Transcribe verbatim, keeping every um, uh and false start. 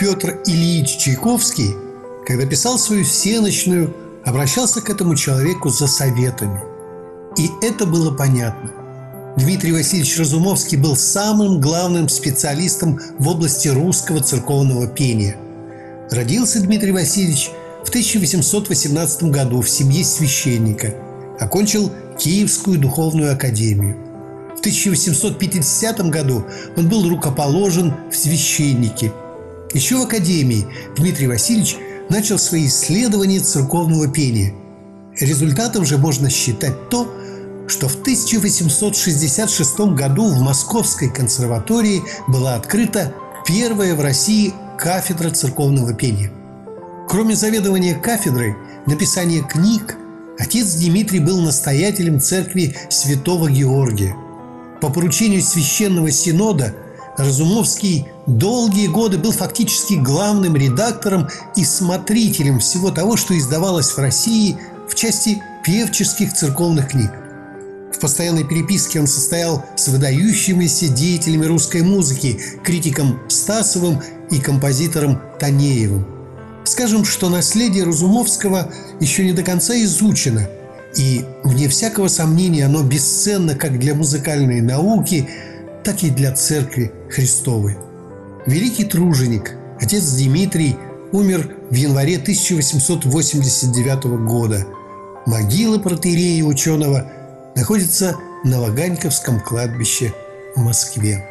Петр Ильич Чайковский, когда писал свою всенощную, обращался к этому человеку за советами. И это было понятно. Дмитрий Васильевич Разумовский был самым главным специалистом в области русского церковного пения. Родился Дмитрий Васильевич в тысяча восемьсот восемнадцатом году в семье священника. Окончил Киевскую духовную академию. В тысяча восемьсот пятидесятом году он был рукоположен в священники. Еще в академии Дмитрий Васильевич начал свои исследования церковного пения. Результатом же можно считать то, что в тысяча восемьсот шестьдесят шестом году в Московской консерватории была открыта первая в России кафедра церковного пения. Кроме заведования кафедрой, написания книг, отец Дмитрий был настоятелем церкви Святого Георгия. По поручению Священного Синода Разумовский долгие годы был фактически главным редактором и смотрителем всего того, что издавалось в России в части певческих церковных книг. В постоянной переписке он состоял с выдающимися деятелями русской музыки, критиком Стасовым и композитором Танеевым. Скажем, что наследие Разумовского еще не до конца изучено, и, вне всякого сомнения, оно бесценно как для музыкальной науки, так и для Церкви Христовой. Великий труженик, отец Дмитрий, умер в январе тысяча восемьсот восемьдесят девятого года. Могила протоиерея ученого находится на Ваганьковском кладбище в Москве.